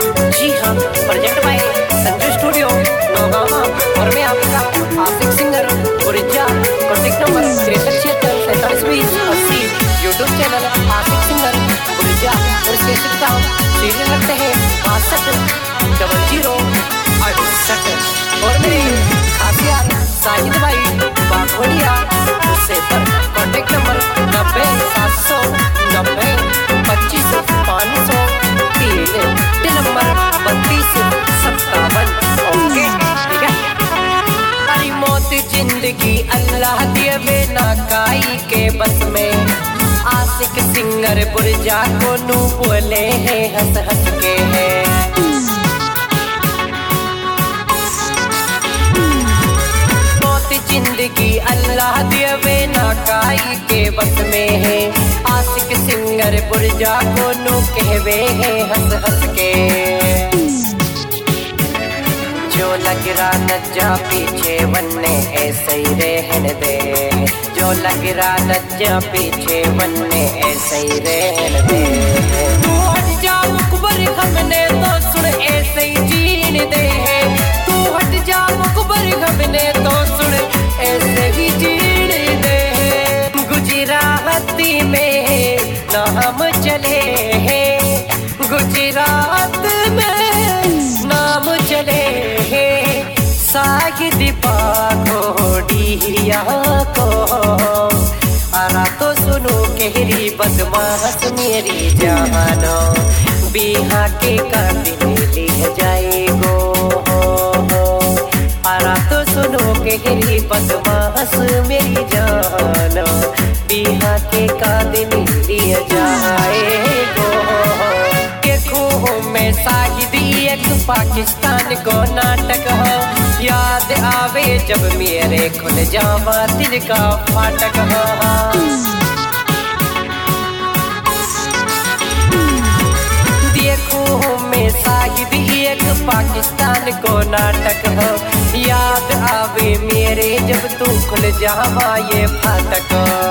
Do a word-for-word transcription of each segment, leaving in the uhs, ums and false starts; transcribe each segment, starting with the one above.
जी हाँ, project by Sanju studio Naugawa और मैं आपका Ashiq singer Gurija. Contact number तिरसठ छिहत्तर सैंतालीस बीस अस्सी। YouTube channel Ashiq singer Gurija और इसके सिद्धांत सीरियल रखते हैं बासठ डबल जीरो अड़सठ। और मेरे खासियात साहिद भाई बागवड़िया उससे पर कॉन्टेक्ट नंबर नब्बे सात सौ नब्बे पच्चीस पाँच सौ तीन नंबर बत्तीस सत्तावन। ओके ठीक है। हरी मौत जिंदगी अल्लाह दिए बिना काई के बस में। आशिक सिंगर बुरजा को नू बोले हैं हंस हंस के है। मौत जिंदगी अल्लाह दिए बिना काई के बस में है। आशिक सिंगर बुरजा को नू कहवे है हंस हंस के। जो लग रहा न जा पीछे वन्ने ऐसे ही रहने दे। जो लग रहा न जा पीछे वन्ने ऐसे ही रहने दे। तू हट जा मुकबर हमने तो सुन ऐसे ही जीने दे। तू हट जा मुकबर हमने तो सुन ऐसे ही जीने दे। गुजराती में न हम चले हैं। गुजरात में नाम चले हैं। साहिद बागोड़िया को आरा तो सुनो कहरी बदमाश मेरी जानो। बिहा के कातिल ले जाएगो। आरा तो सुनो कहरी बदमाश मेरी जानो। बिहा के कातिल ले जाएगो। में साहिद एक पाकिस्तान को नाटक हो। याद आवे जब मेरे खुल जावा दिल का फाटक हो। देखो में साहिद एक पाकिस्तान को नाटक हो। याद आवे मेरे जब तू खुल जावा ये फाटक।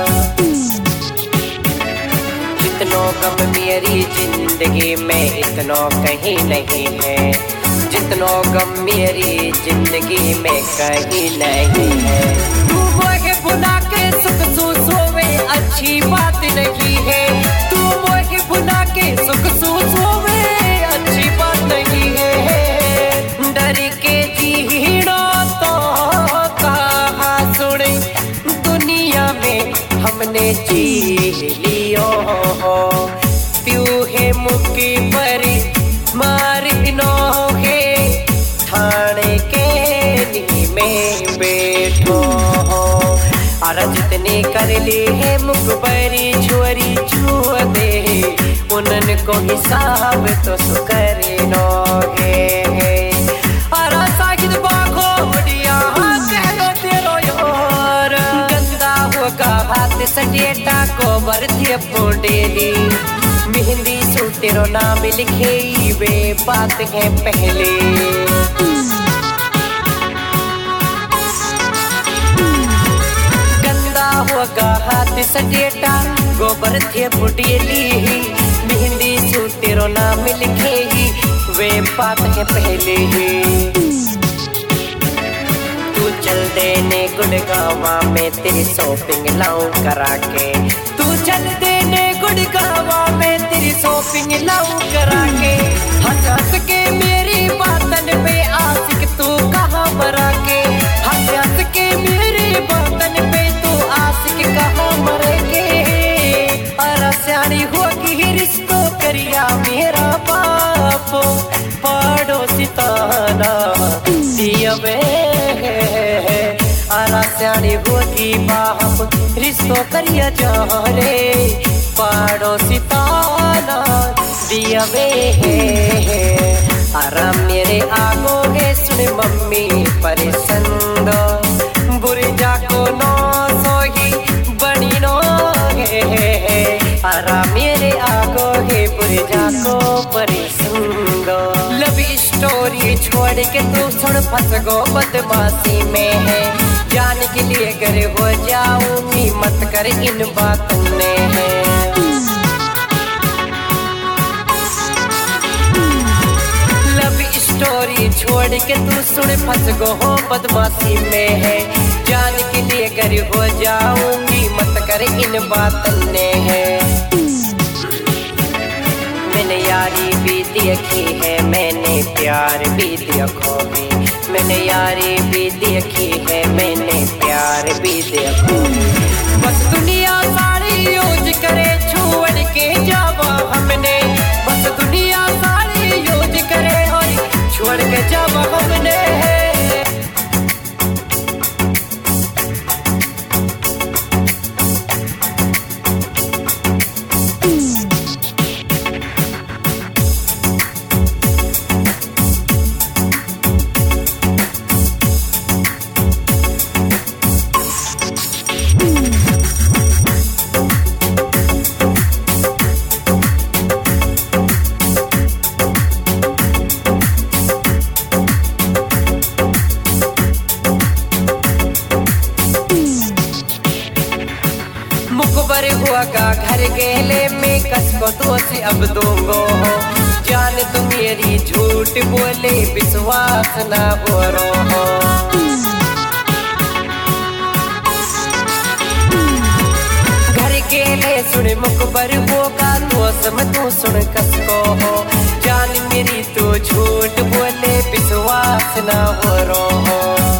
इतनो गम मेरी जिंदगी में इतनो कहीं नहीं है। जितनो गम मेरी जिंदगी में कहीं नहीं है। तू मोहे भुला के सुख सोवे अच्छी बात नहीं है। तू मोहे भुला के सुख सोवे अच्छी बात नहीं है। डर के जीना तो कहा सुने दुनिया में हमने जी लियो हो। प्यूहे मुक्की परी मारी नो है। थाने के नी में बैठो हो। और जितने कर ली है मुकबरी छोरी छुआ दे। उनन को हिसाब तो सुकरी नो है। और साहिद बागोड़िया कह दो तेरो यार। गंदा होगा हाथ सटेटा को बरथिए पोडेली। मेहंदी सू तेरो नाम लिखे वे बात है पहले। गंदा होगा हाथ सटेटा गोबर थे फुटेली। मेहंदी सू तेरो नाम लिखे वे बात है पहले। तू चल देने गुड़गावा में तेरी शॉपिंग लाऊं करा के। तू चल देने गुड़गावा में तेरी शॉपिंग लाऊं करा के। हंस हंस के मेरी बातन पे आशिक तू कहाँ मरा के। हंस हंस के मेरी बातन पे तू आशिक कहाँ मर के। अरे सियानी होगी रिश्तों करिया मेरा बाप। पड़ोसी ताना दिया आरा सियानी होगी बाप। रिश्तों करिया जा रे पड़ोसी ताना दिया वे। आरा मेरे आगो है सुन मम्मी परेशान। बुरजा को नो सोही बनी नो है। आरा मेरे आगो है बुरजा को परेशान। लव स्टोरी छोड़ के तू सुन फंस गो बदमाशी में है। जाने के लिए घर हो जाऊंगी मत कर इन बातों ने है। छोड़ के तू सुन फंस गो हो बदमाशी में है। जान के लिए घर हो जाऊंगी मत कर इन बातों ने है। मैंने यारी भी देखी है मैंने प्यार भी देखो भी। मैंने यारी भी देखी है मैंने प्यार भी देखो। बस दुनिया सारी यूज करे छोड़ के जावा हमने। बस दुनिया सारी यूज करे और छोड़ के जावा हमने। मुकबर हुआ का घर गेले में कसको दोषी अब दूंगो हो। जान तू मेरी झूठ बोले विश्वास ना हो रो हो। घर गेले सुन मुकबर हुआ का दोष में तू सुन कसको हो। जान मेरी तू झूठ बोले विश्वास ना हो रो हो।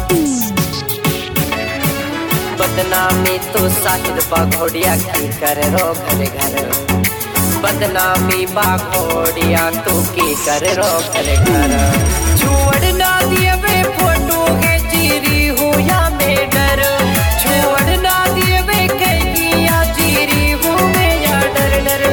बदनामी तो साहिद बाघोड़िया की कर रो घर घर। बदनामी बाघोड़िया तू की कर रो घर घर। छोड़ ना दिए वे फोटो के चीरी हो या मैं डर। छोड़ ना दिए वे कहीं या चीरी हो मैं या डर डर।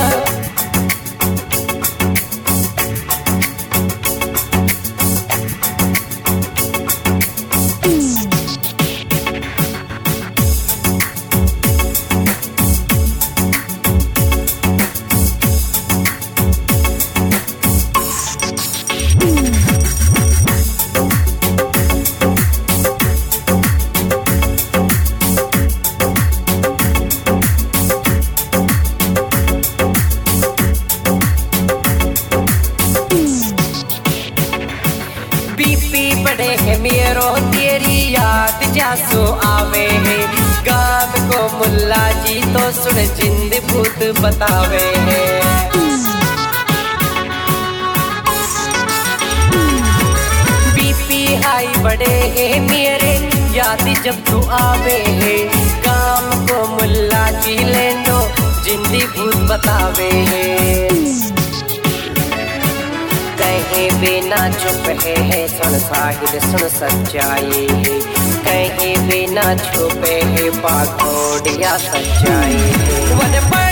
बड़े है मेरो तेरी याद जासो आवे है। गाँव को मुल्ला जी तो सुन जिंद भूत बतावे है। बीपी हाई बड़े है मेरे याद जब तू आवे है। गाँव को मुल्ला जी लेंडो जिंदी भूत बतावे है। कहीं भी ना चुप है, है सुन साहिद सुन सच्चाई है। कहीं भी ना छुपे है बाघोड़िया सच्चाई है।